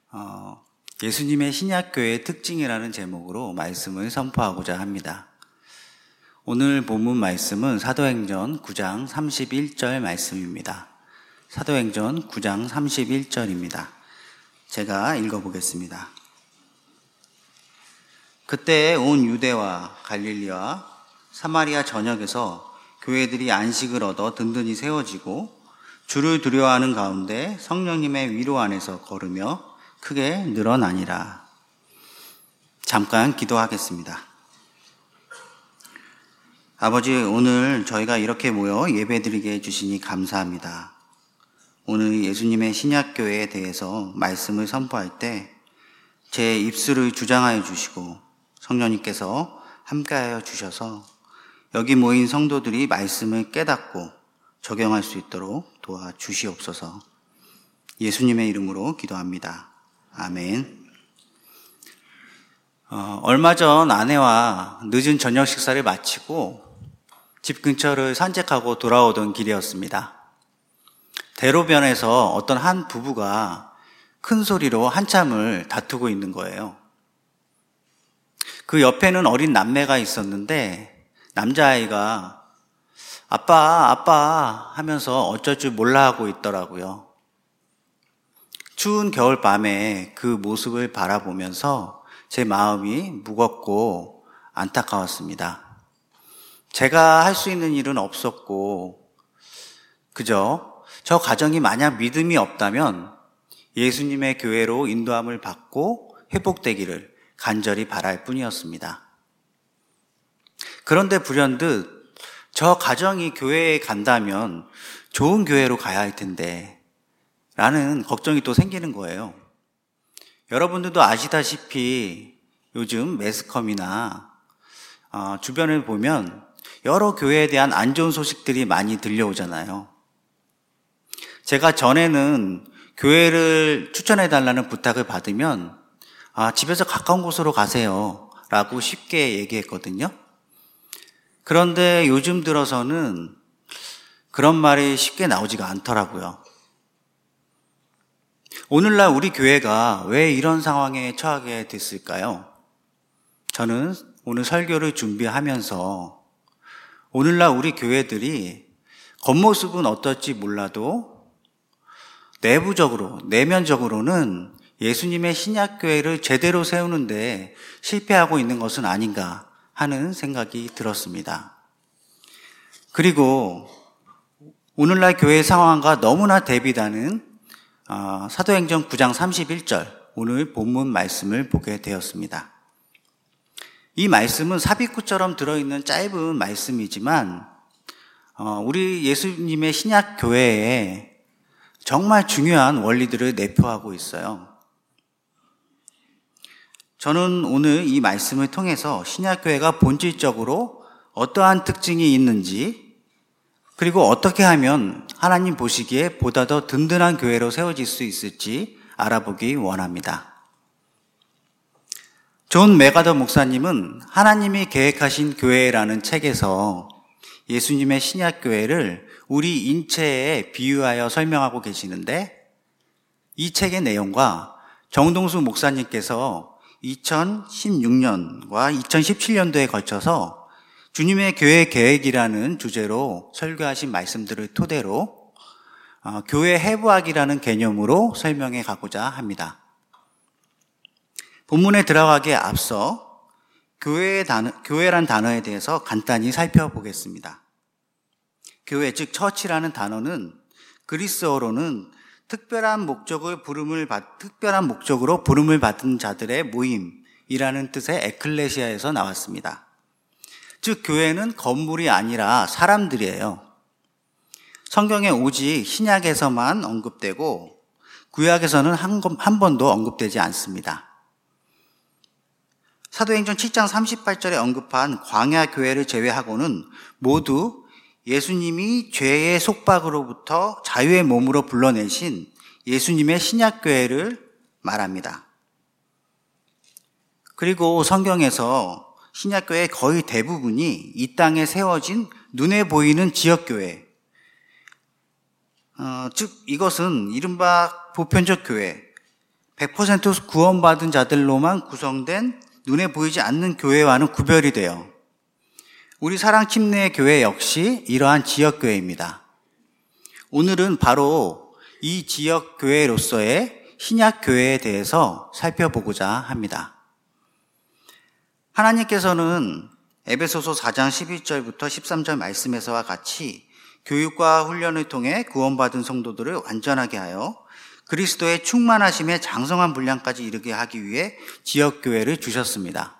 예수님의 신약교회의 특징이라는 제목으로 말씀을 선포하고자 합니다. 오늘 본문 말씀은 사도행전 9장 31절 말씀입니다. 사도행전 9장 31절입니다. 제가 읽어보겠습니다. 그때 온 유대와 갈릴리와 사마리아 전역에서 교회들이 안식을 얻어 든든히 세워지고 주를 두려워하는 가운데 성령님의 위로 안에서 걸으며 크게 늘어나니라. 잠깐 기도하겠습니다. 아버지, 오늘 저희가 이렇게 모여 예배드리게 해주시니 감사합니다. 오늘 예수님의 신약교회에 대해서 말씀을 선포할 때 제 입술을 주장하여 주시고 성령님께서 함께하여 주셔서 여기 모인 성도들이 말씀을 깨닫고 적용할 수 있도록 도와주시옵소서. 예수님의 이름으로 기도합니다. 아멘. 얼마 전 아내와 늦은 저녁 식사를 마치고 집 근처를 산책하고 돌아오던 길이었습니다. 대로변에서 어떤 한 부부가 큰 소리로 한참을 다투고 있는 거예요. 그 옆에는 어린 남매가 있었는데 남자아이가 아빠 하면서 어쩔 줄 몰라 하고 있더라고요. 추운 겨울밤에 그 모습을 바라보면서 제 마음이 무겁고 안타까웠습니다. 제가 할 수 있는 일은 없었고 그저 저 가정이 만약 믿음이 없다면 예수님의 교회로 인도함을 받고 회복되기를 간절히 바랄 뿐이었습니다. 그런데 불현듯 저 가정이 교회에 간다면 좋은 교회로 가야 할 텐데 라는 걱정이 또 생기는 거예요. 여러분들도 아시다시피 요즘 매스컴이나 주변을 보면 여러 교회에 대한 안 좋은 소식들이 많이 들려오잖아요. 제가 전에는 교회를 추천해달라는 부탁을 받으면 집에서 가까운 곳으로 가세요 라고 쉽게 얘기했거든요. 그런데 요즘 들어서는 그런 말이 쉽게 나오지가 않더라고요. 오늘날 우리 교회가 왜 이런 상황에 처하게 됐을까요? 저는 오늘 설교를 준비하면서 오늘날 우리 교회들이 겉모습은 어떨지 몰라도 내면적으로는 예수님의 신약교회를 제대로 세우는데 실패하고 있는 것은 아닌가 하는 생각이 들었습니다. 그리고 오늘날 교회 상황과 너무나 대비되는 사도행전 9장 31절 오늘 본문 말씀을 보게 되었습니다. 이 말씀은 삽입구처럼 들어있는 짧은 말씀이지만 우리 예수님의 신약교회에 정말 중요한 원리들을 내포하고 있어요. 저는 오늘 이 말씀을 통해서 신약교회가 본질적으로 어떠한 특징이 있는지 그리고 어떻게 하면 하나님 보시기에 보다 더 든든한 교회로 세워질 수 있을지 알아보기 원합니다. 존 메가더 목사님은 하나님이 계획하신 교회라는 책에서 예수님의 신약교회를 우리 인체에 비유하여 설명하고 계시는데 이 책의 내용과 정동수 목사님께서 2016년과 2017년도에 걸쳐서 주님의 교회 계획이라는 주제로 설교하신 말씀들을 토대로 교회 해부학이라는 개념으로 설명해 가고자 합니다. 본문에 들어가기에 앞서 교회란 단어에 대해서 간단히 살펴보겠습니다. 교회, 즉 처치라는 단어는 그리스어로는 특별한 목적으로 부름을 받은 자들의 모임이라는 뜻의 에클레시아에서 나왔습니다. 즉 교회는 건물이 아니라 사람들이에요. 성경에 오직 신약에서만 언급되고 구약에서는 한 번도 언급되지 않습니다. 사도행전 7장 38절에 언급한 광야교회를 제외하고는 모두 예수님이 죄의 속박으로부터 자유의 몸으로 불러내신 예수님의 신약교회를 말합니다. 그리고 성경에서 신약교회의 거의 대부분이 이 땅에 세워진 눈에 보이는 지역교회, 즉 이것은 이른바 보편적 교회, 100% 구원받은 자들로만 구성된 눈에 보이지 않는 교회와는 구별이 돼요. 우리 사랑침례 교회 역시 이러한 지역교회입니다. 오늘은 바로 이 지역교회로서의 신약교회에 대해서 살펴보고자 합니다. 하나님께서는 에베소서 4장 12절부터 13절 말씀에서와 같이 교육과 훈련을 통해 구원받은 성도들을 완전하게 하여 그리스도의 충만하심에 장성한 분량까지 이르게 하기 위해 지역교회를 주셨습니다.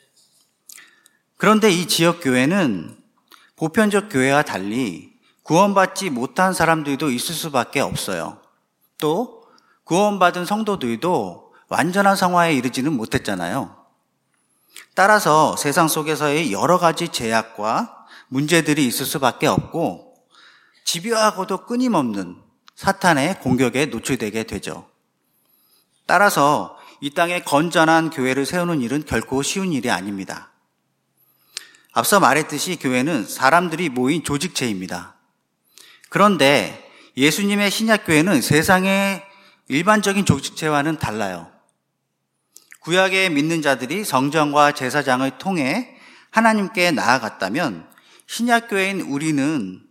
그런데 이 지역교회는 보편적 교회와 달리 구원받지 못한 사람들도 있을 수밖에 없어요. 또 구원받은 성도들도 완전한 성화에 이르지는 못했잖아요. 따라서 세상 속에서의 여러 가지 제약과 문제들이 있을 수밖에 없고 집요하고도 끊임없는 사탄의 공격에 노출되게 되죠. 따라서 이 땅에 건전한 교회를 세우는 일은 결코 쉬운 일이 아닙니다. 앞서 말했듯이 교회는 사람들이 모인 조직체입니다. 그런데 예수님의 신약교회는 세상의 일반적인 조직체와는 달라요. 구약의 믿는 자들이 성전과 제사장을 통해 하나님께 나아갔다면 신약교회인 우리는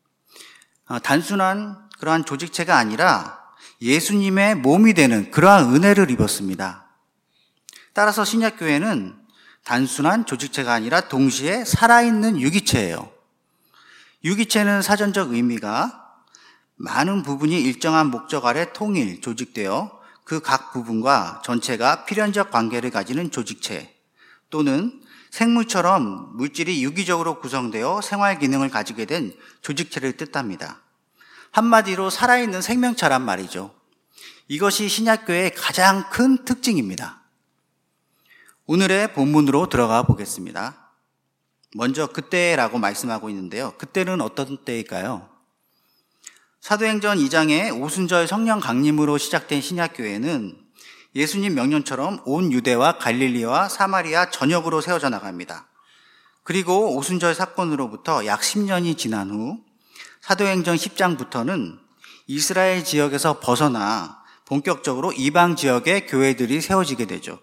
단순한 그러한 조직체가 아니라 예수님의 몸이 되는 그러한 은혜를 입었습니다. 따라서 신약교회는 단순한 조직체가 아니라 동시에 살아있는 유기체예요. 유기체는 사전적 의미가 많은 부분이 일정한 목적 아래 통일, 조직되어 그 각 부분과 전체가 필연적 관계를 가지는 조직체 또는 생물처럼 물질이 유기적으로 구성되어 생활 기능을 가지게 된 조직체를 뜻합니다. 한마디로 살아있는 생명체란 말이죠. 이것이 신약교회의 가장 큰 특징입니다. 오늘의 본문으로 들어가 보겠습니다. 먼저 그때라고 말씀하고 있는데요. 그때는 어떤 때일까요? 사도행전 2장의 오순절 성령 강림으로 시작된 신약교회는 예수님 명령처럼 온 유대와 갈릴리와 사마리아 전역으로 세워져 나갑니다. 그리고 오순절 사건으로부터 약 10년이 지난 후 사도행전 10장부터는 이스라엘 지역에서 벗어나 본격적으로 이방 지역의 교회들이 세워지게 되죠.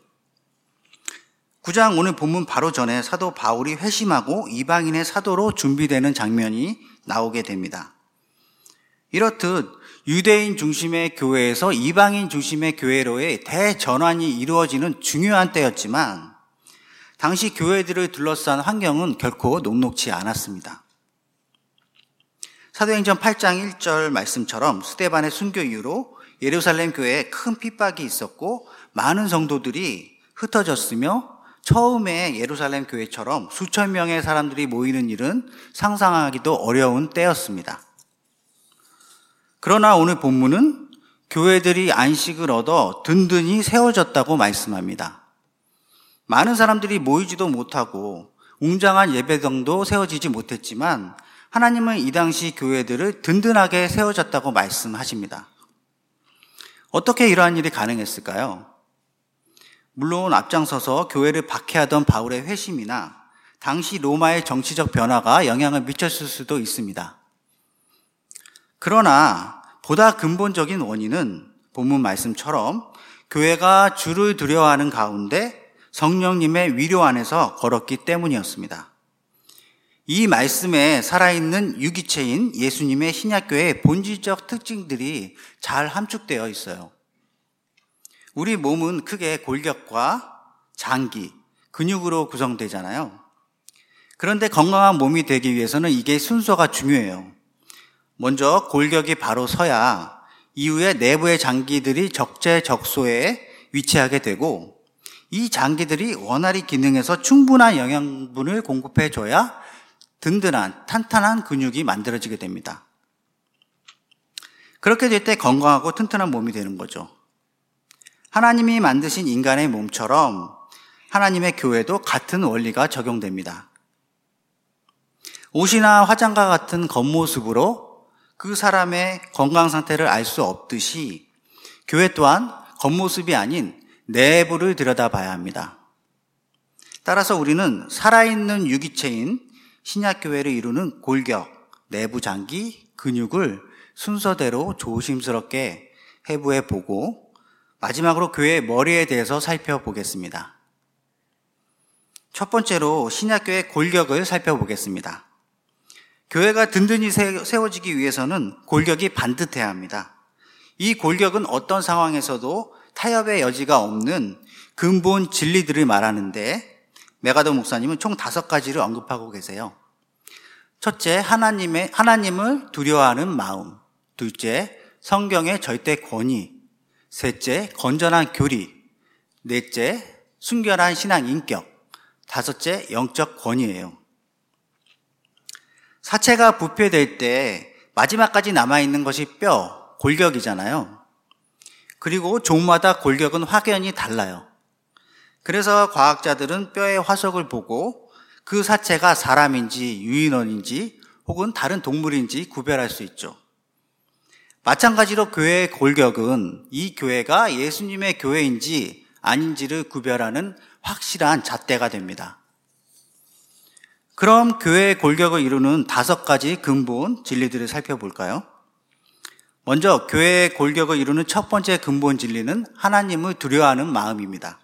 9장 오늘 본문 바로 전에 사도 바울이 회심하고 이방인의 사도로 준비되는 장면이 나오게 됩니다. 이렇듯 유대인 중심의 교회에서 이방인 중심의 교회로의 대전환이 이루어지는 중요한 때였지만 당시 교회들을 둘러싼 환경은 결코 녹록지 않았습니다. 사도행전 8장 1절 말씀처럼 스데반의 순교 이후로 예루살렘 교회에 큰 핍박이 있었고 많은 성도들이 흩어졌으며 처음에 예루살렘 교회처럼 수천 명의 사람들이 모이는 일은 상상하기도 어려운 때였습니다. 그러나 오늘 본문은 교회들이 안식을 얻어 든든히 세워졌다고 말씀합니다. 많은 사람들이 모이지도 못하고 웅장한 예배당도 세워지지 못했지만 하나님은 이 당시 교회들을 든든하게 세워졌다고 말씀하십니다. 어떻게 이러한 일이 가능했을까요? 물론 앞장서서 교회를 박해하던 바울의 회심이나 당시 로마의 정치적 변화가 영향을 미쳤을 수도 있습니다. 그러나 보다 근본적인 원인은 본문 말씀처럼 교회가 주를 두려워하는 가운데 성령님의 위로 안에서 걸었기 때문이었습니다. 이 말씀에 살아있는 유기체인 예수님의 신약교회의 본질적 특징들이 잘 함축되어 있어요. 우리 몸은 크게 골격과 장기, 근육으로 구성되잖아요. 그런데 건강한 몸이 되기 위해서는 이게 순서가 중요해요. 먼저 골격이 바로 서야 이후에 내부의 장기들이 적재적소에 위치하게 되고 이 장기들이 원활히 기능해서 충분한 영양분을 공급해줘야 든든한 탄탄한 근육이 만들어지게 됩니다. 그렇게 될 때 건강하고 튼튼한 몸이 되는 거죠. 하나님이 만드신 인간의 몸처럼 하나님의 교회도 같은 원리가 적용됩니다. 옷이나 화장과 같은 겉모습으로 그 사람의 건강 상태를 알 수 없듯이 교회 또한 겉모습이 아닌 내부를 들여다봐야 합니다. 따라서 우리는 살아있는 유기체인 신약교회를 이루는 골격, 내부 장기, 근육을 순서대로 조심스럽게 해부해 보고 마지막으로 교회의 머리에 대해서 살펴보겠습니다. 첫 번째로 신약교회의 골격을 살펴보겠습니다. 교회가 든든히 세워지기 위해서는 골격이 반듯해야 합니다. 이 골격은 어떤 상황에서도 타협의 여지가 없는 근본 진리들을 말하는데 메가더 목사님은 총 5가지를 언급하고 계세요. 첫째, 하나님을 두려워하는 마음. 둘째, 성경의 절대 권위. 셋째, 건전한 교리. 넷째, 순결한 신앙 인격. 다섯째, 영적 권위예요. 사체가 부패될 때 마지막까지 남아있는 것이 뼈, 골격이잖아요. 그리고 종마다 골격은 확연히 달라요. 그래서 과학자들은 뼈의 화석을 보고 그 사체가 사람인지 유인원인지 혹은 다른 동물인지 구별할 수 있죠. 마찬가지로 교회의 골격은 이 교회가 예수님의 교회인지 아닌지를 구별하는 확실한 잣대가 됩니다. 그럼 교회의 골격을 이루는 5가지 근본 진리들을 살펴볼까요? 먼저 교회의 골격을 이루는 첫 번째 근본 진리는 하나님을 두려워하는 마음입니다.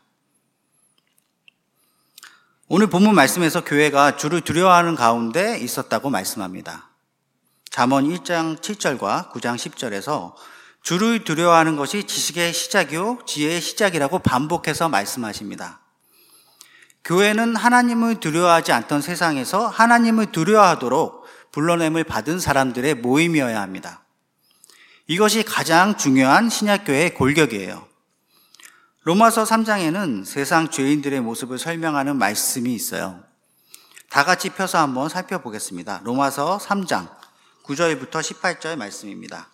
오늘 본문 말씀에서 교회가 주를 두려워하는 가운데 있었다고 말씀합니다. 잠언 1장 7절과 9장 10절에서 주를 두려워하는 것이 지식의 시작이요 지혜의 시작이라고 반복해서 말씀하십니다. 교회는 하나님을 두려워하지 않던 세상에서 하나님을 두려워하도록 불러냄을 받은 사람들의 모임이어야 합니다. 이것이 가장 중요한 신약교회의 골격이에요. 로마서 3장에는 세상 죄인들의 모습을 설명하는 말씀이 있어요. 다 같이 펴서 한번 살펴보겠습니다. 로마서 3장 9절부터 18절 말씀입니다.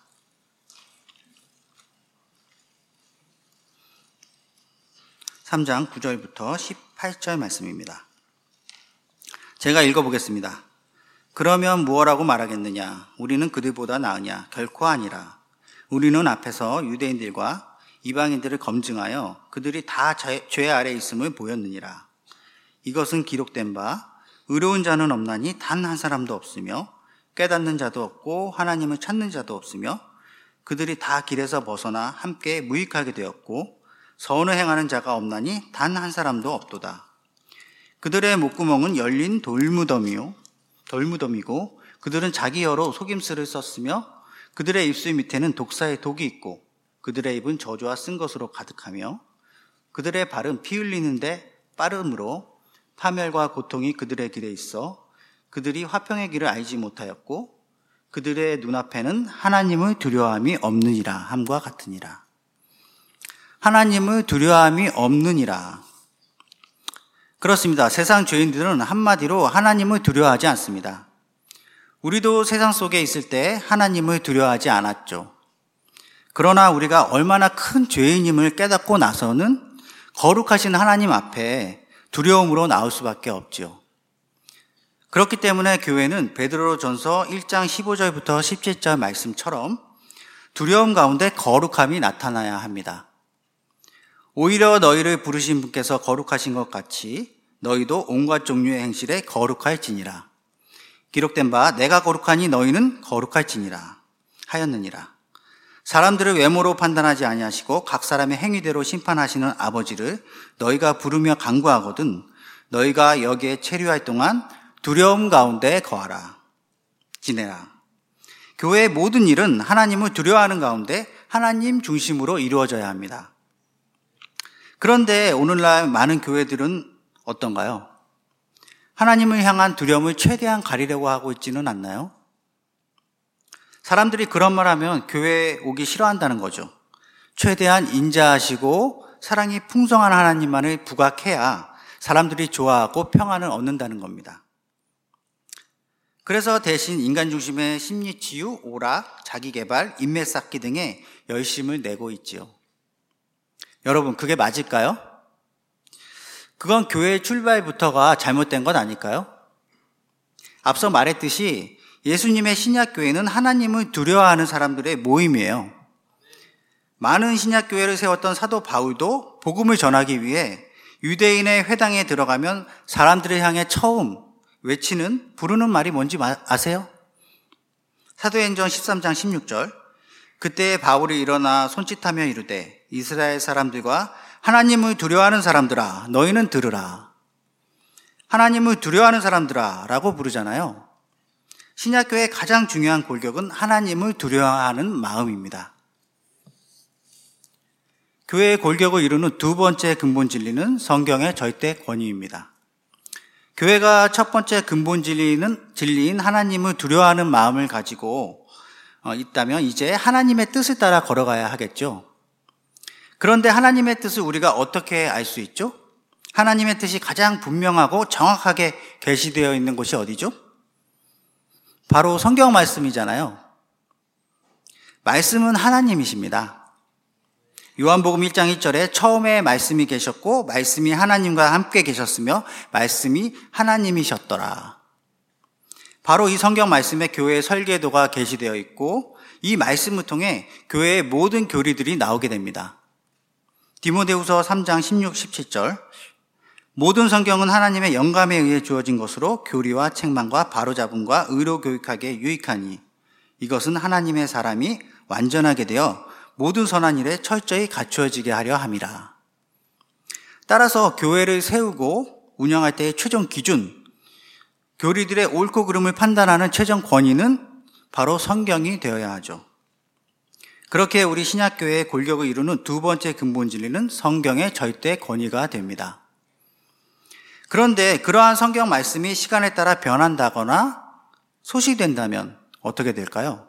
(3장) 9절부터 18절 말씀입니다. 제가 읽어보겠습니다. 그러면 무엇라고 말하겠느냐? 우리는 그들보다 나으냐? 결코 아니라. 우리는 앞에서 유대인들과 이방인들을 검증하여 그들이 다 죄 아래 있음을 보였느니라. 이것은 기록된 바 의로운 자는 없나니 단 한 사람도 없으며 깨닫는 자도 없고 하나님을 찾는 자도 없으며 그들이 다 길에서 벗어나 함께 무익하게 되었고 선을 행하는 자가 없나니 단 한 사람도 없도다. 그들의 목구멍은 열린 돌무덤이고 그들은 자기 혀로 속임수를 썼으며 그들의 입술 밑에는 독사의 독이 있고 그들의 입은 저주와 쓴 것으로 가득하며 그들의 발은 피 흘리는데 빠름으로 파멸과 고통이 그들의 길에 있어 그들이 화평의 길을 알지 못하였고 그들의 눈앞에는 하나님을 두려워함이 없느니라 함과 같으니라. 하나님을 두려워함이 없느니라. 그렇습니다. 세상 죄인들은 한마디로 하나님을 두려워하지 않습니다. 우리도 세상 속에 있을 때 하나님을 두려워하지 않았죠. 그러나 우리가 얼마나 큰 죄인임을 깨닫고 나서는 거룩하신 하나님 앞에 두려움으로 나올 수밖에 없죠. 그렇기 때문에 교회는 베드로전서 1장 15절부터 17절 말씀처럼 두려움 가운데 거룩함이 나타나야 합니다. 오히려 너희를 부르신 분께서 거룩하신 것 같이 너희도 온갖 종류의 행실에 거룩할지니라. 기록된 바 내가 거룩하니 너희는 거룩할지니라 하였느니라. 사람들을 외모로 판단하지 아니하시고 각 사람의 행위대로 심판하시는 아버지를 너희가 부르며 간구하거든 너희가 여기에 체류할 동안 두려움 가운데 거하라. 지내라. 교회의 모든 일은 하나님을 두려워하는 가운데 하나님 중심으로 이루어져야 합니다. 그런데 오늘날 많은 교회들은 어떤가요? 하나님을 향한 두려움을 최대한 가리려고 하고 있지는 않나요? 사람들이 그런 말 하면 교회에 오기 싫어한다는 거죠. 최대한 인자하시고 사랑이 풍성한 하나님만을 부각해야 사람들이 좋아하고 평안을 얻는다는 겁니다. 그래서 대신 인간 중심의 심리치유, 오락, 자기개발, 인맥 쌓기 등에 열심을 내고 있지요. 여러분, 그게 맞을까요? 그건 교회의 출발부터가 잘못된 건 아닐까요? 앞서 말했듯이 예수님의 신약교회는 하나님을 두려워하는 사람들의 모임이에요. 많은 신약교회를 세웠던 사도 바울도 복음을 전하기 위해 유대인의 회당에 들어가면 사람들을 향해 처음 부르는 말이 뭔지 아세요? 사도행전 13장 16절 그때 바울이 일어나 손짓하며 이르되 이스라엘 사람들과 하나님을 두려워하는 사람들아 너희는 들으라. 하나님을 두려워하는 사람들아 라고 부르잖아요. 신약교회의 가장 중요한 골격은 하나님을 두려워하는 마음입니다. 교회의 골격을 이루는 두 번째 근본 진리는 성경의 절대 권위입니다. 교회가 첫 번째 근본 진리인 하나님을 두려워하는 마음을 가지고 있다면 이제 하나님의 뜻을 따라 걸어가야 하겠죠. 그런데 하나님의 뜻을 우리가 어떻게 알 수 있죠? 하나님의 뜻이 가장 분명하고 정확하게 계시되어 있는 곳이 어디죠? 바로 성경 말씀이잖아요. 말씀은 하나님이십니다. 요한복음 1장 1절에 처음에 말씀이 계셨고 말씀이 하나님과 함께 계셨으며 말씀이 하나님이셨더라. 바로 이 성경 말씀에 교회의 설계도가 계시되어 있고 이 말씀을 통해 교회의 모든 교리들이 나오게 됩니다. 디모데후서 3장 16, 17절 모든 성경은 하나님의 영감에 의해 주어진 것으로 교리와 책망과 바로잡음과 의로 교육하기에 유익하니 이것은 하나님의 사람이 완전하게 되어 모든 선한 일에 철저히 갖추어지게 하려 함이라. 따라서 교회를 세우고 운영할 때의 최종 기준, 교리들의 옳고 그름을 판단하는 최종 권위는 바로 성경이 되어야 하죠. 그렇게 우리 신약교회의 골격을 이루는 두 번째 근본 진리는 성경의 절대 권위가 됩니다. 그런데 그러한 성경 말씀이 시간에 따라 변한다거나 소실된다면 어떻게 될까요?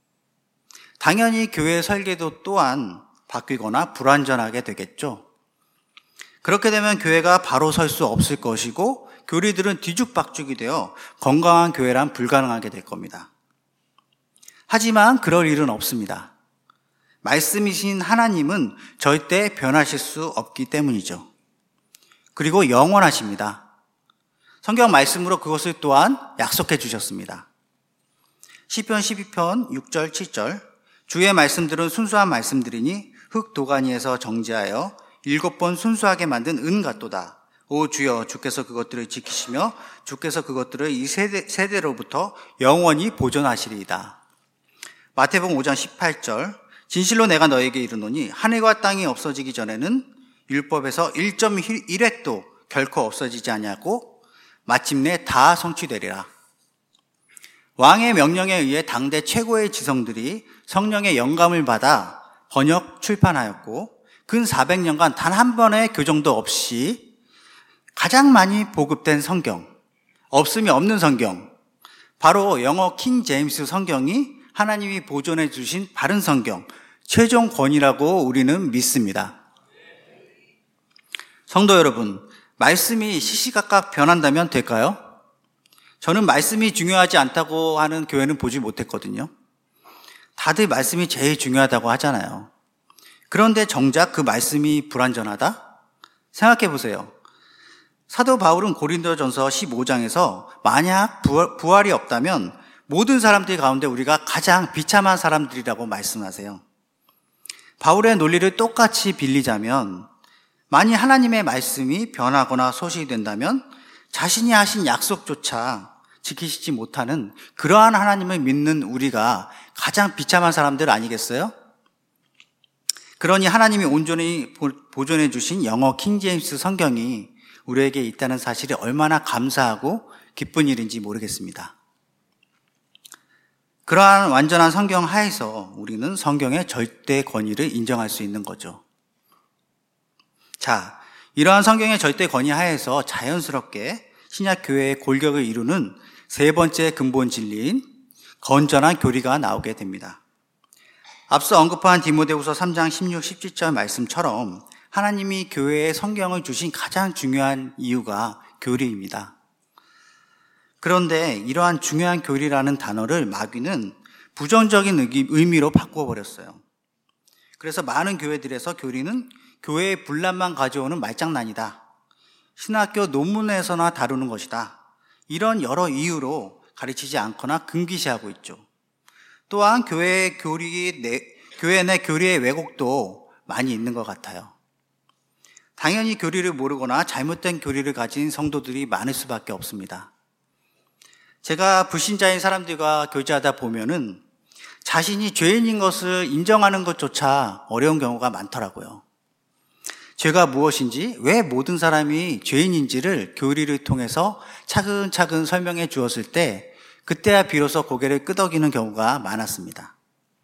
당연히 교회의 설계도 또한 바뀌거나 불완전하게 되겠죠. 그렇게 되면 교회가 바로 설 수 없을 것이고 교리들은 뒤죽박죽이 되어 건강한 교회란 불가능하게 될 겁니다. 하지만 그럴 일은 없습니다. 말씀이신 하나님은 절대 변하실 수 없기 때문이죠. 그리고 영원하십니다. 성경 말씀으로 그것을 또한 약속해 주셨습니다. 시편 12편 6절 7절 주의 말씀들은 순수한 말씀들이니 흙 도가니에서 정제하여 7번 순수하게 만든 은 같도다. 오 주여 주께서 그것들을 지키시며 주께서 그것들을 이 세대로부터 영원히 보존하시리이다. 마태복음 5장 18절 진실로 내가 너에게 이르노니 하늘과 땅이 없어지기 전에는 율법에서 1.1획도 결코 없어지지 아니하고 마침내 다 성취되리라. 왕의 명령에 의해 당대 최고의 지성들이 성령의 영감을 받아 번역 출판하였고 근 400년간 단 한 번의 교정도 없이 가장 많이 보급된 성경, 없음이 없는 성경, 바로 영어 킹 제임스 성경이 하나님이 보존해 주신 바른 성경, 최종 권위라고 우리는 믿습니다. 성도 여러분, 말씀이 시시각각 변한다면 될까요? 저는 말씀이 중요하지 않다고 하는 교회는 보지 못했거든요. 다들 말씀이 제일 중요하다고 하잖아요. 그런데 정작 그 말씀이 불완전하다? 생각해 보세요. 사도 바울은 고린도전서 15장에서 만약 부활이 없다면 모든 사람들 가운데 우리가 가장 비참한 사람들이라고 말씀하세요. 바울의 논리를 똑같이 빌리자면 만일 하나님의 말씀이 변하거나 소실된다면 자신이 하신 약속조차 지키시지 못하는 그러한 하나님을 믿는 우리가 가장 비참한 사람들 아니겠어요? 그러니 하나님이 온전히 보존해 주신 영어 킹제임스 성경이 우리에게 있다는 사실이 얼마나 감사하고 기쁜 일인지 모르겠습니다. 그러한 완전한 성경 하에서 우리는 성경의 절대 권위를 인정할 수 있는 거죠. 자, 이러한 성경의 절대 권위 하에서 자연스럽게 신약교회의 골격을 이루는 세 번째 근본 진리인 건전한 교리가 나오게 됩니다. 앞서 언급한 디모데후서 3장 16, 17절 말씀처럼 하나님이 교회에 성경을 주신 가장 중요한 이유가 교리입니다. 그런데 이러한 중요한 교리라는 단어를 마귀는 부정적인 의미로 바꿔버렸어요. 그래서 많은 교회들에서 교리는 교회의 분란만 가져오는 말장난이다. 신학교 논문에서나 다루는 것이다. 이런 여러 이유로 가르치지 않거나 금기시하고 있죠. 또한 교회 내 교리의 왜곡도 많이 있는 것 같아요. 당연히 교리를 모르거나 잘못된 교리를 가진 성도들이 많을 수밖에 없습니다. 제가 불신자인 사람들과 교제하다 보면은 자신이 죄인인 것을 인정하는 것조차 어려운 경우가 많더라고요. 죄가 무엇인지, 왜 모든 사람이 죄인인지를 교리를 통해서 차근차근 설명해 주었을 때 그때야 비로소 고개를 끄덕이는 경우가 많았습니다.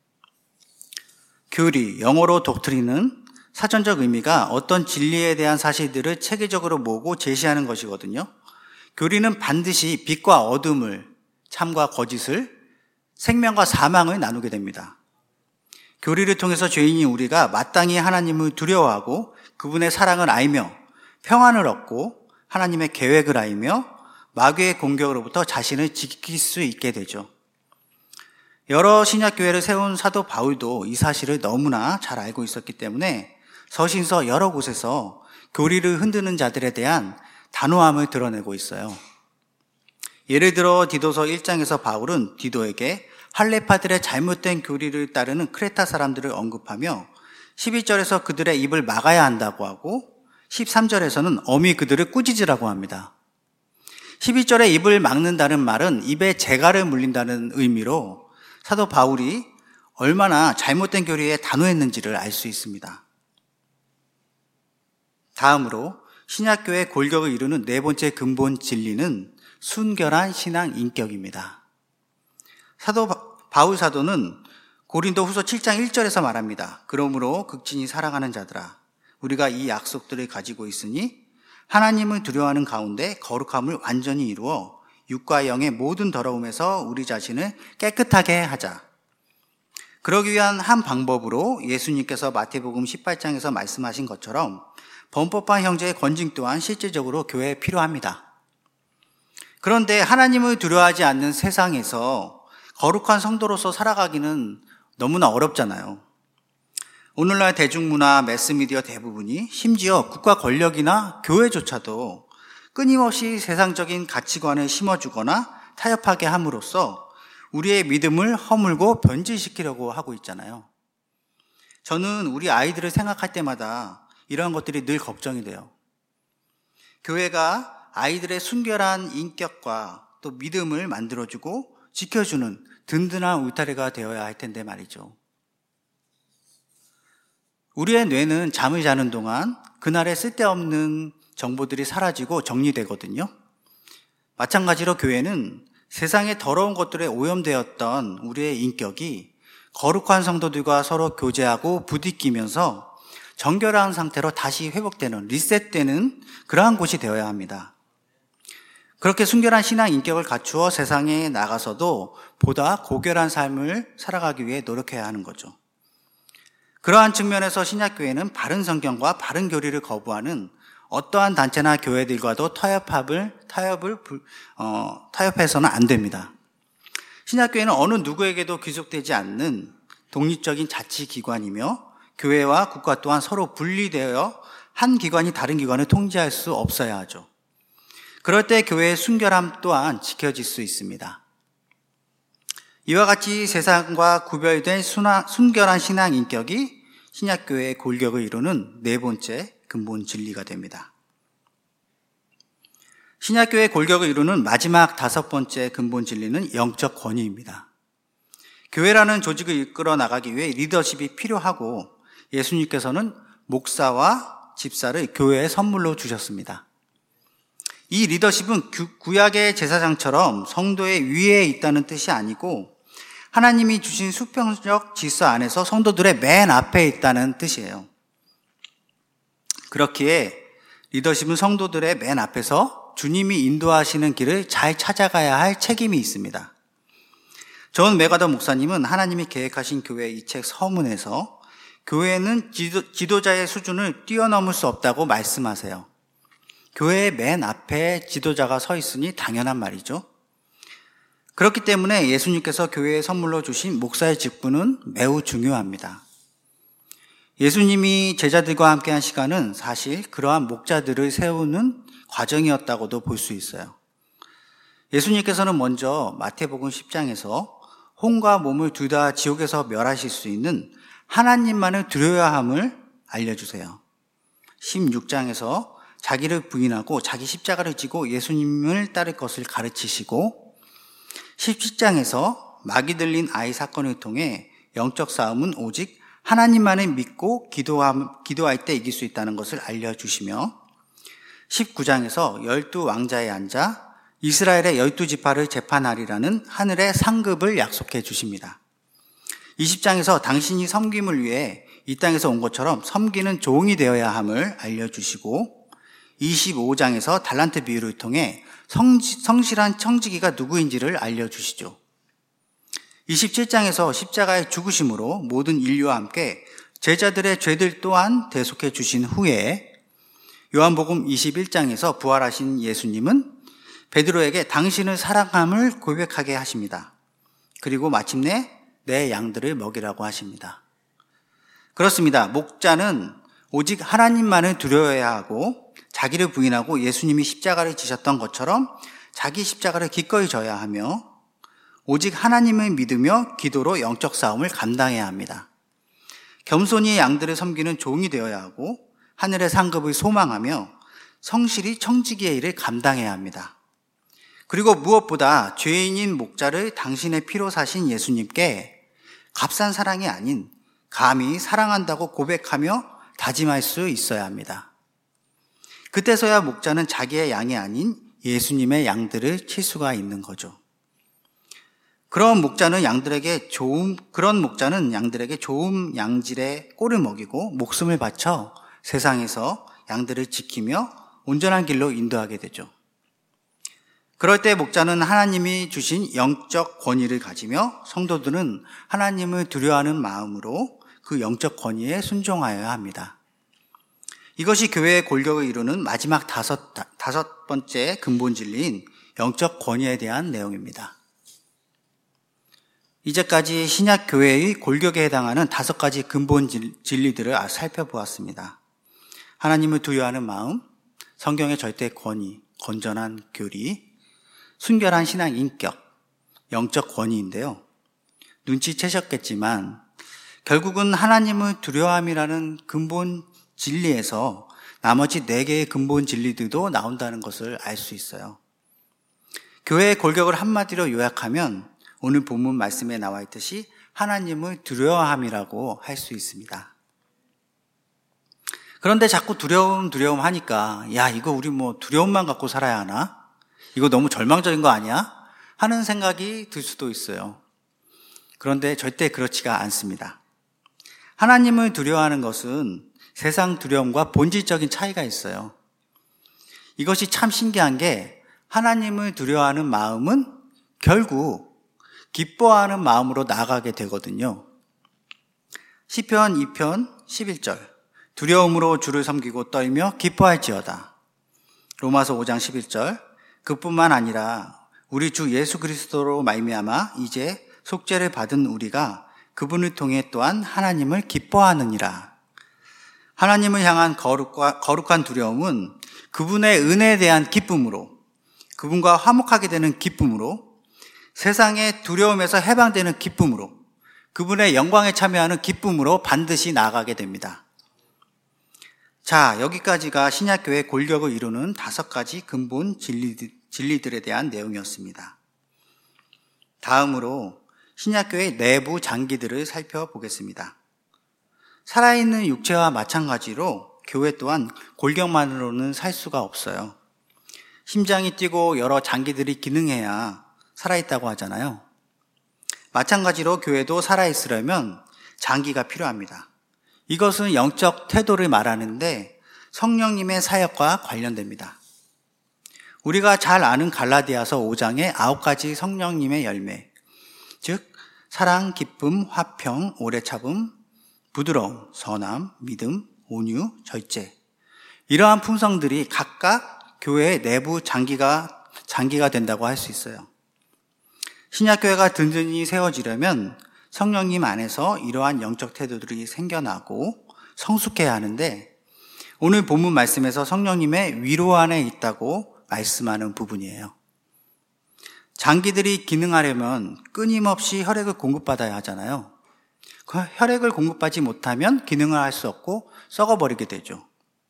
교리, 영어로 독트린은 사전적 의미가 어떤 진리에 대한 사실들을 체계적으로 모으고 제시하는 것이거든요. 교리는 반드시 빛과 어둠을, 참과 거짓을, 생명과 사망을 나누게 됩니다. 교리를 통해서 죄인인 우리가 마땅히 하나님을 두려워하고 그분의 사랑을 알며 평안을 얻고 하나님의 계획을 알며 마귀의 공격으로부터 자신을 지킬 수 있게 되죠. 여러 신약교회를 세운 사도 바울도 이 사실을 너무나 잘 알고 있었기 때문에 서신서 여러 곳에서 교리를 흔드는 자들에 대한 단호함을 드러내고 있어요. 예를 들어 디도서 1장에서 바울은 디도에게 할레파들의 잘못된 교리를 따르는 크레타 사람들을 언급하며 12절에서 그들의 입을 막아야 한다고 하고 13절에서는 엄히 그들을 꾸짖으라고 합니다. 12절에 입을 막는다는 말은 입에 재갈을 물린다는 의미로 사도 바울이 얼마나 잘못된 교리에 단호했는지를 알 수 있습니다. 다음으로 신약교회의 골격을 이루는 네 번째 근본 진리는 순결한 신앙 인격입니다. 바울 사도는 고린도 후서 7장 1절에서 말합니다. 그러므로 극진히 사랑하는 자들아, 우리가 이 약속들을 가지고 있으니 하나님을 두려워하는 가운데 거룩함을 완전히 이루어 육과 영의 모든 더러움에서 우리 자신을 깨끗하게 하자. 그러기 위한 한 방법으로 예수님께서 마태복음 18장에서 말씀하신 것처럼 범법한 형제의 권징 또한 실질적으로 교회에 필요합니다. 그런데 하나님을 두려워하지 않는 세상에서 거룩한 성도로서 살아가기는 너무나 어렵잖아요. 오늘날 대중문화, 매스미디어 대부분이 심지어 국가 권력이나 교회조차도 끊임없이 세상적인 가치관을 심어주거나 타협하게 함으로써 우리의 믿음을 허물고 변질시키려고 하고 있잖아요. 저는 우리 아이들을 생각할 때마다 이러한 것들이 늘 걱정이 돼요. 교회가 아이들의 순결한 인격과 또 믿음을 만들어주고 지켜주는 든든한 울타리가 되어야 할 텐데 말이죠. 우리의 뇌는 잠을 자는 동안 그날의 쓸데없는 정보들이 사라지고 정리되거든요. 마찬가지로 교회는 세상의 더러운 것들에 오염되었던 우리의 인격이 거룩한 성도들과 서로 교제하고 부딪히면서 정결한 상태로 다시 회복되는, 리셋되는 그러한 곳이 되어야 합니다. 그렇게 순결한 신앙 인격을 갖추어 세상에 나가서도 보다 고결한 삶을 살아가기 위해 노력해야 하는 거죠. 그러한 측면에서 신약교회는 바른 성경과 바른 교리를 거부하는 어떠한 단체나 교회들과도 타협해서는 안 됩니다. 신약교회는 어느 누구에게도 귀속되지 않는 독립적인 자치기관이며 교회와 국가 또한 서로 분리되어 한 기관이 다른 기관을 통제할 수 없어야 하죠. 그럴 때 교회의 순결함 또한 지켜질 수 있습니다. 이와 같이 세상과 구별된 순결한 신앙 인격이 신약교회의 골격을 이루는 네 번째 근본 진리가 됩니다. 신약교회의 골격을 이루는 마지막 다섯 번째 근본 진리는 영적 권위입니다. 교회라는 조직을 이끌어 나가기 위해 리더십이 필요하고 예수님께서는 목사와 집사를 교회에 선물로 주셨습니다. 이 리더십은 구약의 제사장처럼 성도의 위에 있다는 뜻이 아니고 하나님이 주신 수평적 질서 안에서 성도들의 맨 앞에 있다는 뜻이에요. 그렇기에 리더십은 성도들의 맨 앞에서 주님이 인도하시는 길을 잘 찾아가야 할 책임이 있습니다. 존 맥아더 목사님은 하나님이 계획하신 교회 이 책 서문에서 교회는 지도자의 수준을 뛰어넘을 수 없다고 말씀하세요. 교회의 맨 앞에 지도자가 서 있으니 당연한 말이죠. 그렇기 때문에 예수님께서 교회에 선물로 주신 목사의 직분은 매우 중요합니다. 예수님이 제자들과 함께한 시간은 사실 그러한 목자들을 세우는 과정이었다고도 볼 수 있어요. 예수님께서는 먼저 마태복음 10장에서 혼과 몸을 둘 다 지옥에서 멸하실 수 있는 하나님만을 두려워야 함을 알려주세요. 16장에서 자기를 부인하고 자기 십자가를 지고 예수님을 따를 것을 가르치시고 17장에서 마귀 들린 아이 사건을 통해 영적 싸움은 오직 하나님만을 믿고 기도할 때 이길 수 있다는 것을 알려주시며 19장에서 12왕자에 앉아 이스라엘의 12지파를 재판하리라는 하늘의 상급을 약속해 주십니다. 20장에서 당신이 섬김을 위해 이 땅에서 온 것처럼 섬기는 종이 되어야 함을 알려주시고 25장에서 달란트 비유를 통해 성실한 청지기가 누구인지를 알려주시죠. 27장에서 십자가의 죽으심으로 모든 인류와 함께 제자들의 죄들 또한 대속해 주신 후에 요한복음 21장에서 부활하신 예수님은 베드로에게 당신을 사랑함을 고백하게 하십니다. 그리고 마침내 내 양들을 먹이라고 하십니다. 그렇습니다. 목자는 오직 하나님만을 두려워해야 하고 자기를 부인하고 예수님이 십자가를 지셨던 것처럼 자기 십자가를 기꺼이 져야 하며 오직 하나님을 믿으며 기도로 영적 싸움을 감당해야 합니다. 겸손히 양들을 섬기는 종이 되어야 하고 하늘의 상급을 소망하며 성실히 청지기의 일을 감당해야 합니다. 그리고 무엇보다 죄인인 목자를 당신의 피로 사신 예수님께 값싼 사랑이 아닌 감히 사랑한다고 고백하며 다짐할 수 있어야 합니다. 그때서야 목자는 자기의 양이 아닌 예수님의 양들을 칠 수가 있는 거죠. 그런 목자는 양들에게 좋은 양질의 꼴을 먹이고 목숨을 바쳐 세상에서 양들을 지키며 온전한 길로 인도하게 되죠. 그럴 때 목자는 하나님이 주신 영적 권위를 가지며 성도들은 하나님을 두려워하는 마음으로 그 영적 권위에 순종하여야 합니다. 이것이 교회의 골격을 이루는 마지막 다섯 번째 근본 진리인 영적 권위에 대한 내용입니다. 이제까지 신약 교회의 골격에 해당하는 5가지 근본 진리들을 살펴보았습니다. 하나님을 두려워하는 마음, 성경의 절대 권위, 건전한 교리, 순결한 신앙 인격, 영적 권위인데요. 눈치채셨겠지만 결국은 하나님을 두려워함이라는 근본 진리에서 나머지 4개의 근본 진리들도 나온다는 것을 알 수 있어요. 교회의 골격을 한마디로 요약하면 오늘 본문 말씀에 나와 있듯이 하나님을 두려워함이라고 할 수 있습니다. 그런데 자꾸 두려움 하니까 이거 우리 두려움만 갖고 살아야 하나? 이거 너무 절망적인 거 아니야? 하는 생각이 들 수도 있어요. 그런데 절대 그렇지가 않습니다. 하나님을 두려워하는 것은 세상 두려움과 본질적인 차이가 있어요. 이것이 참 신기한 게 하나님을 두려워하는 마음은 결국 기뻐하는 마음으로 나아가게 되거든요. 시편 2편 11절 두려움으로 주를 섬기고 떨며 기뻐할지어다. 로마서 5장 11절 그뿐만 아니라 우리 주 예수 그리스도로 말미암아 이제 속죄를 받은 우리가 그분을 통해 또한 하나님을 기뻐하느니라. 하나님을 향한 거룩한 두려움은 그분의 은혜에 대한 기쁨으로, 그분과 화목하게 되는 기쁨으로, 세상의 두려움에서 해방되는 기쁨으로, 그분의 영광에 참여하는 기쁨으로 반드시 나아가게 됩니다. 자, 여기까지가 신약교회의 골격을 이루는 5가지 근본 진리들에 대한 내용이었습니다. 다음으로 신약교회의 내부 장기들을 살펴보겠습니다. 살아있는 육체와 마찬가지로 교회 또한 골격만으로는 살 수가 없어요. 심장이 뛰고 여러 장기들이 기능해야 살아있다고 하잖아요. 마찬가지로 교회도 살아있으려면 장기가 필요합니다. 이것은 영적 태도를 말하는데 성령님의 사역과 관련됩니다. 우리가 잘 아는 갈라디아서 5장의 9가지 성령님의 열매, 즉 사랑, 기쁨, 화평, 오래 참음, 부드러움, 선함, 믿음, 온유, 절제, 이러한 품성들이 각각 교회의 내부 장기가 된다고 할 수 있어요. 신약교회가 든든히 세워지려면 성령님 안에서 이러한 영적 태도들이 생겨나고 성숙해야 하는데 오늘 본문 말씀에서 성령님의 위로 안에 있다고 말씀하는 부분이에요. 장기들이 기능하려면 끊임없이 혈액을 공급받아야 하잖아요. 그 혈액을 공급받지 못하면 기능을 할 수 없고 썩어버리게 되죠.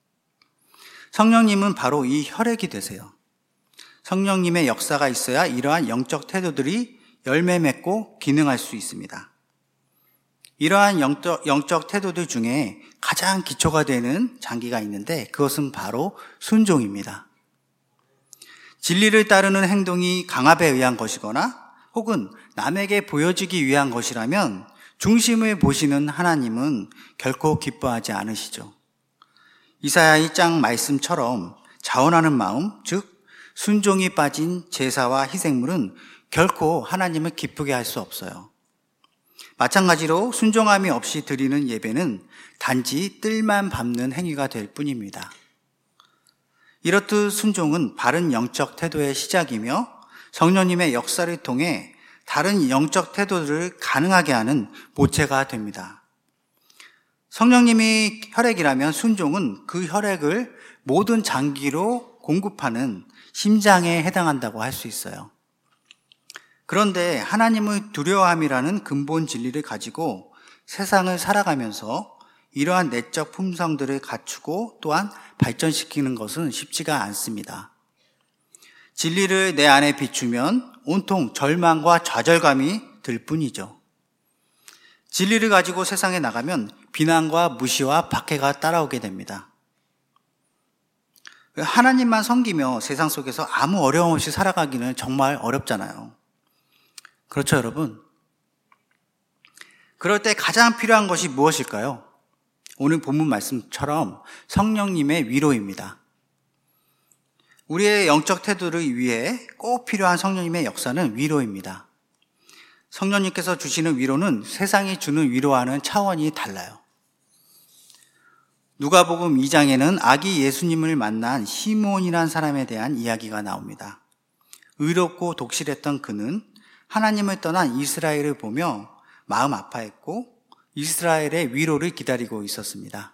성령님은 바로 이 혈액이 되세요. 성령님의 역사가 있어야 이러한 영적 태도들이 열매 맺고 기능할 수 있습니다. 이러한 영적 태도들 중에 가장 기초가 되는 장기가 있는데 그것은 바로 순종입니다. 진리를 따르는 행동이 강압에 의한 것이거나 혹은 남에게 보여지기 위한 것이라면 중심을 보시는 하나님은 결코 기뻐하지 않으시죠. 이사야 1장 말씀처럼 자원하는 마음, 즉 순종이 빠진 제사와 희생물은 결코 하나님을 기쁘게 할 수 없어요. 마찬가지로 순종함이 없이 드리는 예배는 단지 뜰만 밟는 행위가 될 뿐입니다. 이렇듯 순종은 바른 영적 태도의 시작이며 성령님의 역사를 통해 다른 영적 태도를 가능하게 하는 모체가 됩니다. 성령님이 혈액이라면 순종은 그 혈액을 모든 장기로 공급하는 심장에 해당한다고 할 수 있어요. 그런데 하나님을 두려워함이라는 근본 진리를 가지고 세상을 살아가면서 이러한 내적 품성들을 갖추고 또한 발전시키는 것은 쉽지가 않습니다. 진리를 내 안에 비추면 온통 절망과 좌절감이 들 뿐이죠. 진리를 가지고 세상에 나가면 비난과 무시와 박해가 따라오게 됩니다. 하나님만 섬기며 세상 속에서 아무 어려움 없이 살아가기는 정말 어렵잖아요. 그렇죠, 여러분? 그럴 때 가장 필요한 것이 무엇일까요? 오늘 본문 말씀처럼 성령님의 위로입니다. 우리의 영적 태도를 위해 꼭 필요한 성령님의 역사는 위로입니다. 성령님께서 주시는 위로는 세상이 주는 위로와는 차원이 달라요. 누가복음 2장에는 아기 예수님을 만난 시몬이라는 사람에 대한 이야기가 나옵니다. 의롭고 독실했던 그는 하나님을 떠난 이스라엘을 보며 마음 아파했고 이스라엘의 위로를 기다리고 있었습니다.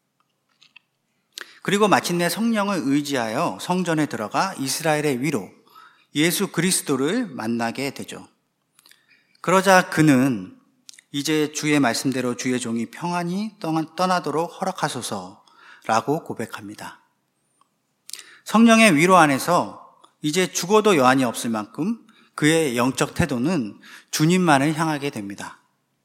그리고 마침내 성령을 의지하여 성전에 들어가 이스라엘의 위로, 예수 그리스도를 만나게 되죠. 그러자 그는 이제 주의 말씀대로 주의 종이 평안히 떠나도록 허락하소서라고 고백합니다. 성령의 위로 안에서 이제 죽어도 여한이 없을 만큼 그의 영적 태도는 주님만을 향하게 됩니다.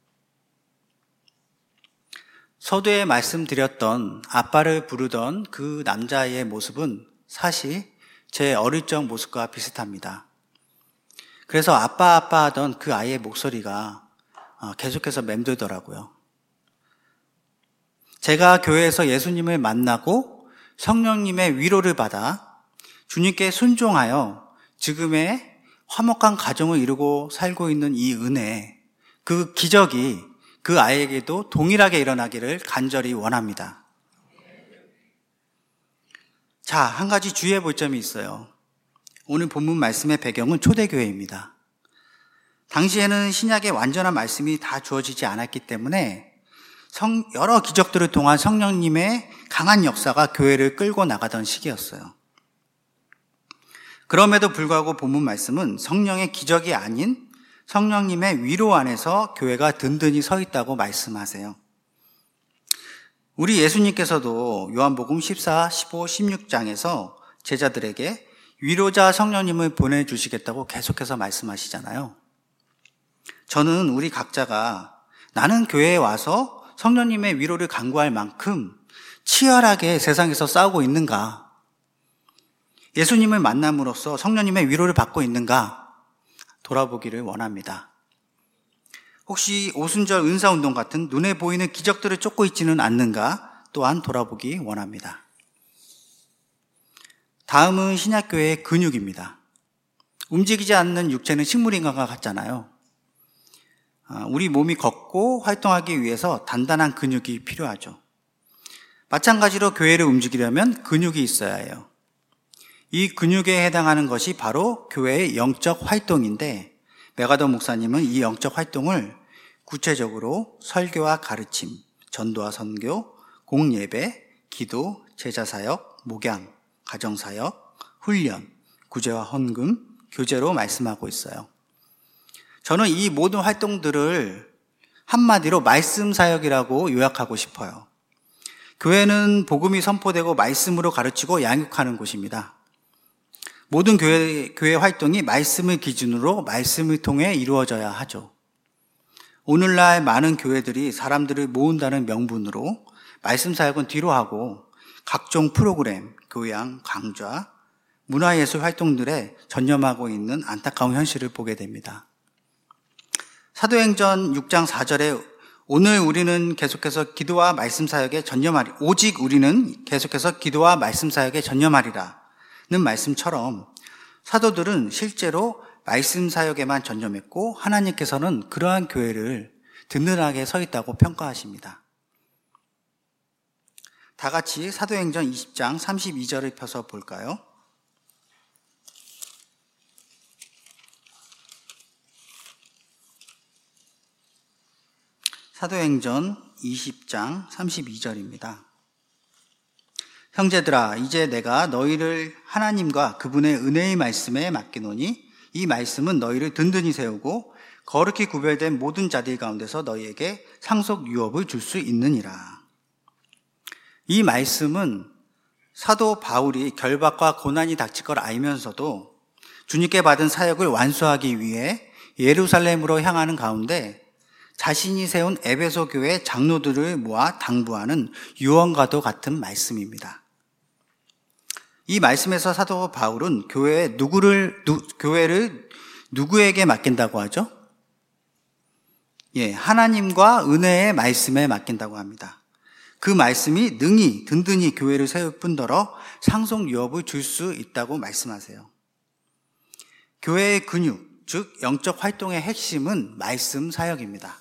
서두에 말씀드렸던 아빠를 부르던 그 남자아이의 모습은 사실 제 어릴 적 모습과 비슷합니다. 그래서 아빠 하던 그 아이의 목소리가 계속해서 맴돌더라고요. 제가 교회에서 예수님을 만나고 성령님의 위로를 받아 주님께 순종하여 지금의 화목한 가정을 이루고 살고 있는 이 은혜, 그 기적이 그 아이에게도 동일하게 일어나기를 간절히 원합니다. 자, 한 가지 주의해 볼 점이 있어요. 오늘 본문 말씀의 배경은 초대교회입니다. 당시에는 신약의 완전한 말씀이 다 주어지지 않았기 때문에 여러 기적들을 통한 성령님의 강한 역사가 교회를 끌고 나가던 시기였어요. 그럼에도 불구하고 본문 말씀은 성령의 기적이 아닌 성령님의 위로 안에서 교회가 든든히 서 있다고 말씀하세요. 우리 예수님께서도 요한복음 14, 15, 16장에서 제자들에게 위로자 성령님을 보내주시겠다고 계속해서 말씀하시잖아요. 저는 우리 각자가 나는 교회에 와서 성령님의 위로를 간구할 만큼 치열하게 세상에서 싸우고 있는가? 예수님을 만남으로써 성령님의 위로를 받고 있는가? 돌아보기를 원합니다. 혹시 오순절 은사운동 같은 눈에 보이는 기적들을 쫓고 있지는 않는가? 또한 돌아보기 원합니다. 다음은 신약교회의 근육입니다. 움직이지 않는 육체는 식물인간과 같잖아요. 우리 몸이 걷고 활동하기 위해서 단단한 근육이 필요하죠. 마찬가지로 교회를 움직이려면 근육이 있어야 해요. 이 근육에 해당하는 것이 바로 교회의 영적 활동인데 메가더 목사님은 이 영적 활동을 구체적으로 설교와 가르침, 전도와 선교, 공예배, 기도, 제자사역, 목양, 가정사역, 훈련, 구제와 헌금, 교제로 말씀하고 있어요. 저는 이 모든 활동들을 한마디로 말씀사역이라고 요약하고 싶어요. 교회는 복음이 선포되고 말씀으로 가르치고 양육하는 곳입니다. 모든 교회 활동이 말씀을 기준으로 말씀을 통해 이루어져야 하죠. 오늘날 많은 교회들이 사람들을 모은다는 명분으로 말씀 사역은 뒤로 하고 각종 프로그램, 교양, 강좌, 문화예술 활동들에 전념하고 있는 안타까운 현실을 보게 됩니다. 사도행전 6장 4절에 오늘 우리는 계속해서 기도와 말씀 사역에 전념하리, 오직 우리는 계속해서 기도와 말씀 사역에 전념하리라는 말씀처럼 사도들은 실제로 말씀 사역에만 전념했고 하나님께서는 그러한 교회를 든든하게 서 있다고 평가하십니다. 다 같이 사도행전 20장 32절을 펴서 볼까요? 사도행전 20장 32절입니다. 형제들아, 이제 내가 너희를 하나님과 그분의 은혜의 말씀에 맡기노니 이 말씀은 너희를 든든히 세우고 거룩히 구별된 모든 자들 가운데서 너희에게 상속 유업을 줄 수 있느니라. 이 말씀은 사도 바울이 결박과 고난이 닥칠 걸 알면서도 주님께 받은 사역을 완수하기 위해 예루살렘으로 향하는 가운데 자신이 세운 에베소 교회 장로들을 모아 당부하는 유언과도 같은 말씀입니다. 이 말씀에서 사도 바울은 교회를 누구에게 맡긴다고 하죠? 하나님과 은혜의 말씀에 맡긴다고 합니다. 그 말씀이 능히 든든히 교회를 세울 뿐더러 상속 유업을 줄 수 있다고 말씀하세요. 교회의 근육, 즉 영적 활동의 핵심은 말씀 사역입니다.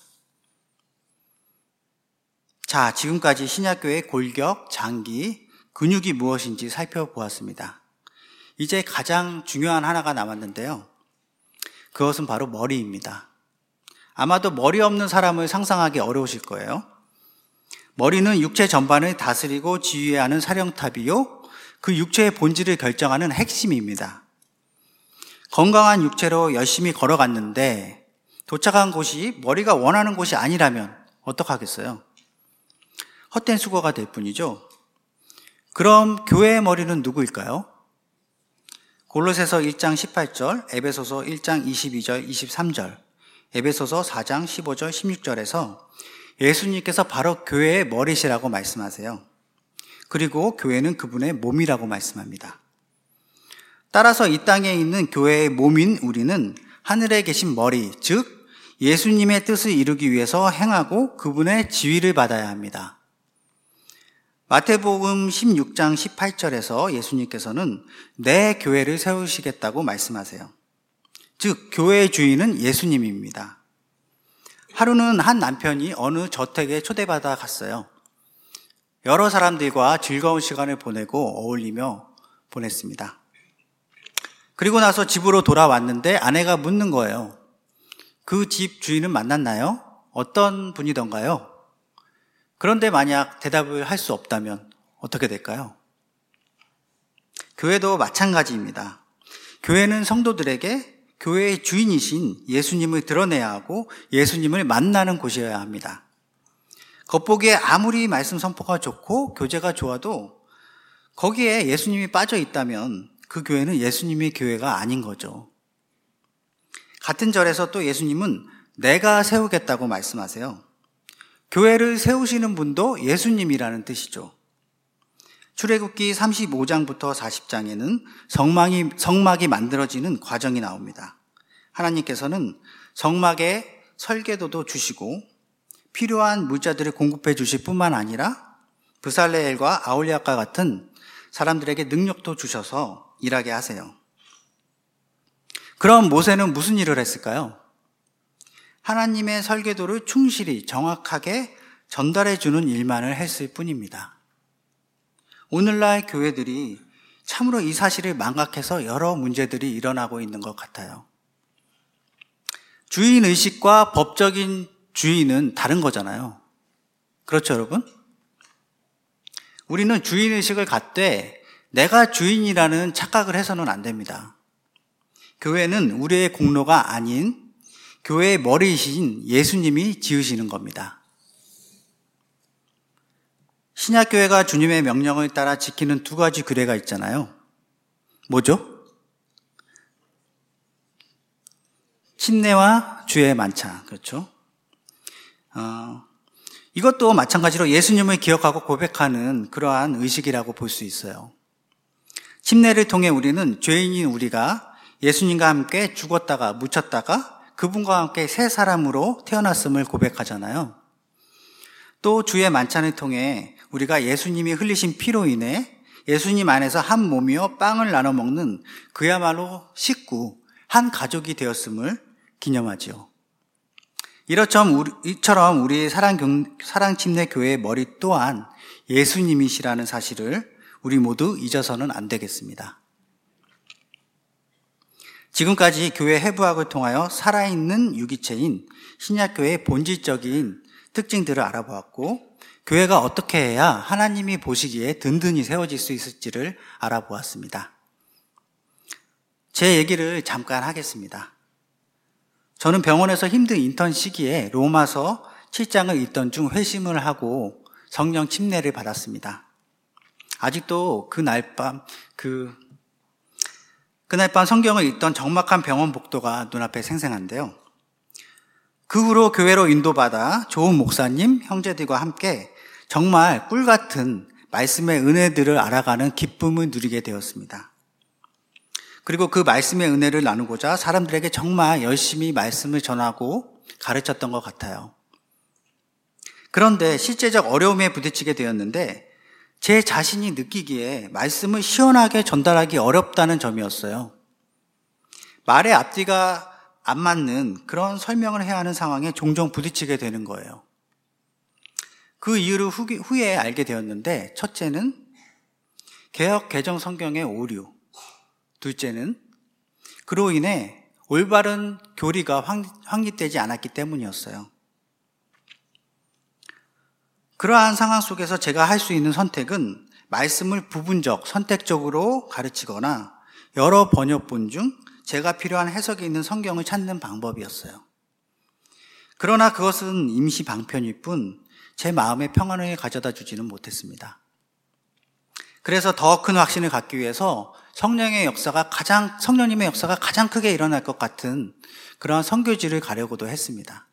자, 지금까지 신약교회의 골격, 장기, 근육이 무엇인지 살펴보았습니다. 이제 가장 중요한 하나가 남았는데요. 그것은 바로 머리입니다. 아마도 머리 없는 사람을 상상하기 어려우실 거예요. 머리는 육체 전반을 다스리고 지휘하는 사령탑이요, 그 육체의 본질을 결정하는 핵심입니다. 건강한 육체로 열심히 걸어갔는데 도착한 곳이 머리가 원하는 곳이 아니라면 어떡하겠어요? 헛된 수고가 될 뿐이죠. 그럼 교회의 머리는 누구일까요? 골로새서 1장 18절, 에베소서 1장 22절, 23절, 에베소서 4장 15절, 16절에서 예수님께서 바로 교회의 머리시라고 말씀하세요. 그리고 교회는 그분의 몸이라고 말씀합니다. 따라서 이 땅에 있는 교회의 몸인 우리는 하늘에 계신 머리, 즉 예수님의 뜻을 이루기 위해서 행하고 그분의 지휘를 받아야 합니다. 마태복음 16장 18절에서 예수님께서는 내 교회를 세우시겠다고 말씀하세요. 즉 교회의 주인은 예수님입니다. 하루는 한 남편이 어느 저택에 초대받아 갔어요. 여러 사람들과 즐거운 시간을 보내고 어울리며 보냈습니다. 그리고 나서 집으로 돌아왔는데 아내가 묻는 거예요. 그 집 주인은 만났나요? 어떤 분이던가요? 그런데 만약 대답을 할 수 없다면 어떻게 될까요? 교회도 마찬가지입니다. 교회는 성도들에게 교회의 주인이신 예수님을 드러내야 하고 예수님을 만나는 곳이어야 합니다. 겉보기에 아무리 말씀 선포가 좋고 교제가 좋아도 거기에 예수님이 빠져 있다면 그 교회는 예수님의 교회가 아닌 거죠. 같은 절에서 또 예수님은 내가 세우겠다고 말씀하세요. 교회를 세우시는 분도 예수님이라는 뜻이죠. 출애굽기 35장부터 40장에는 성막이 만들어지는 과정이 나옵니다. 하나님께서는 성막에 설계도도 주시고 필요한 물자들을 공급해 주실 뿐만 아니라 브살레엘과 아홀리압과 같은 사람들에게 능력도 주셔서 일하게 하세요. 그럼 모세는 무슨 일을 했을까요? 하나님의 설계도를 충실히 정확하게 전달해 주는 일만을 했을 뿐입니다. 오늘날 교회들이 참으로 이 사실을 망각해서 여러 문제들이 일어나고 있는 것 같아요. 주인의식과 법적인 주인은 다른 거잖아요. 그렇죠, 여러분? 우리는 주인의식을 갖되 내가 주인이라는 착각을 해서는 안 됩니다. 교회는 우리의 공로가 아닌 교회의 머리이신 예수님이 지으시는 겁니다. 신약교회가 주님의 명령을 따라 지키는 두 가지 규례가 있잖아요. 뭐죠? 침례와 주의 만찬, 그렇죠? 이것도 마찬가지로 예수님을 기억하고 고백하는 그러한 의식이라고 볼 수 있어요. 침례를 통해 우리는 죄인인 우리가 예수님과 함께 죽었다가 묻혔다가 그분과 함께 새 사람으로 태어났음을 고백하잖아요. 또 주의 만찬을 통해 우리가 예수님이 흘리신 피로 인해 예수님 안에서 한 몸이요 빵을 나눠 먹는 그야말로 식구, 한 가족이 되었음을 기념하지요. 이처럼 우리 사랑침례교회의 머리 또한 예수님이시라는 사실을 우리 모두 잊어서는 안 되겠습니다. 지금까지 교회 해부학을 통하여 살아있는 유기체인 신약교회의 본질적인 특징들을 알아보았고, 교회가 어떻게 해야 하나님이 보시기에 든든히 세워질 수 있을지를 알아보았습니다. 제 얘기를 잠깐 하겠습니다. 저는 병원에서 힘든 인턴 시기에 로마서 7장을 읽던 중 회심을 하고 성령 침례를 받았습니다. 아직도 그날 밤 성경을 읽던 적막한 병원 복도가 눈앞에 생생한데요. 그 후로 교회로 인도받아 좋은 목사님, 형제들과 함께 정말 꿀같은 말씀의 은혜들을 알아가는 기쁨을 누리게 되었습니다. 그리고 그 말씀의 은혜를 나누고자 사람들에게 정말 열심히 말씀을 전하고 가르쳤던 것 같아요. 그런데 실제적 어려움에 부딪히게 되었는데 제 자신이 느끼기에 말씀을 시원하게 전달하기 어렵다는 점이었어요. 말의 앞뒤가 안 맞는 그런 설명을 해야 하는 상황에 종종 부딪히게 되는 거예요. 그 이유를 후에 알게 되었는데, 첫째는 개역 개정 성경의 오류, 둘째는 그로 인해 올바른 교리가 확립되지 않았기 때문이었어요. 그러한 상황 속에서 제가 할 수 있는 선택은 말씀을 부분적, 선택적으로 가르치거나 여러 번역본 중 제가 필요한 해석이 있는 성경을 찾는 방법이었어요. 그러나 그것은 임시 방편일 뿐 제 마음의 평안을 가져다 주지는 못했습니다. 그래서 더 큰 확신을 갖기 위해서 성령님의 역사가 가장 크게 일어날 것 같은 그러한 선교지를 가려고도 했습니다.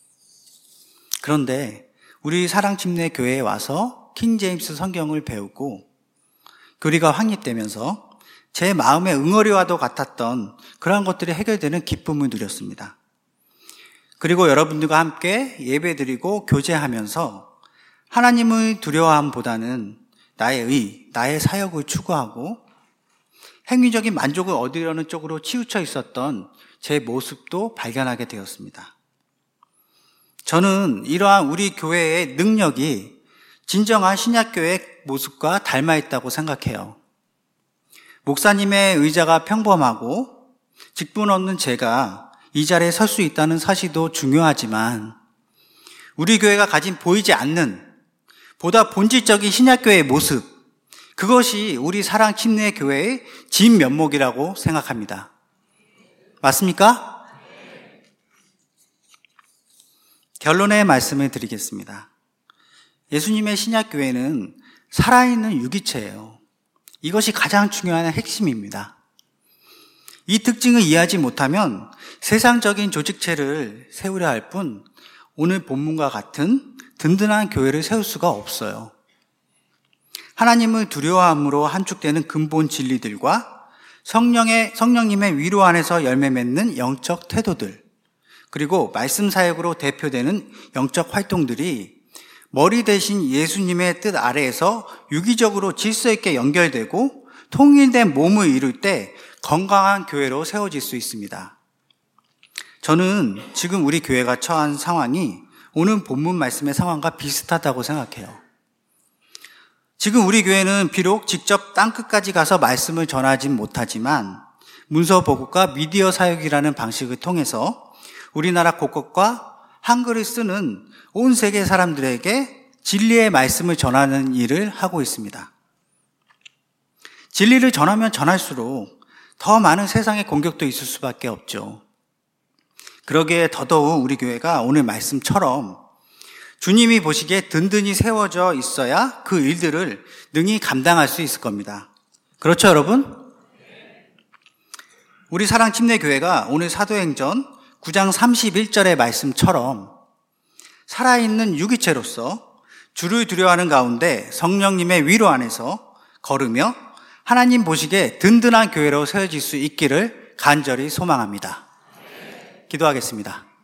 그런데 우리 사랑침례교회에 와서 킹제임스 성경을 배우고 교리가 확립되면서 제 마음의 응어리와도 같았던 그러한 것들이 해결되는 기쁨을 누렸습니다. 그리고 여러분들과 함께 예배드리고 교제하면서 하나님을 두려워함보다는 나의 사역을 추구하고 행위적인 만족을 얻으려는 쪽으로 치우쳐 있었던 제 모습도 발견하게 되었습니다. 저는 이러한 우리 교회의 능력이 진정한 신약교회의 모습과 닮아 있다고 생각해요. 목사님의 의자가 평범하고 직분 없는 제가 이 자리에 설 수 있다는 사실도 중요하지만 우리 교회가 가진 보이지 않는 보다 본질적인 신약교회의 모습, 그것이 우리 사랑침례교회의 진면목이라고 생각합니다. 맞습니까? 결론의 말씀을 드리겠습니다. 예수님의 신약교회는 살아있는 유기체예요. 이것이 가장 중요한 핵심입니다. 이 특징을 이해하지 못하면 세상적인 조직체를 세우려 할 뿐 오늘 본문과 같은 든든한 교회를 세울 수가 없어요. 하나님을 두려워함으로 함축되는 근본 진리들과 성령님의 위로 안에서 열매 맺는 영적 태도들, 그리고 말씀 사역으로 대표되는 영적 활동들이 머리 대신 예수님의 뜻 아래에서 유기적으로 질서 있게 연결되고 통일된 몸을 이룰 때 건강한 교회로 세워질 수 있습니다. 저는 지금 우리 교회가 처한 상황이 오늘 본문 말씀의 상황과 비슷하다고 생각해요. 지금 우리 교회는 비록 직접 땅끝까지 가서 말씀을 전하진 못하지만 문서 보급과 미디어 사역이라는 방식을 통해서 우리나라 곳곳과 한글을 쓰는 온 세계 사람들에게 진리의 말씀을 전하는 일을 하고 있습니다. 진리를 전하면 전할수록 더 많은 세상의 공격도 있을 수밖에 없죠. 그러기에 더더욱 우리 교회가 오늘 말씀처럼 주님이 보시기에 든든히 세워져 있어야 그 일들을 능히 감당할 수 있을 겁니다. 그렇죠, 여러분? 우리 사랑침례교회가 오늘 사도행전 9장 31절의 말씀처럼 살아있는 유기체로서 주를 두려워하는 가운데 성령님의 위로 안에서 걸으며 하나님 보시기에 든든한 교회로 세워질 수 있기를 간절히 소망합니다. 기도하겠습니다.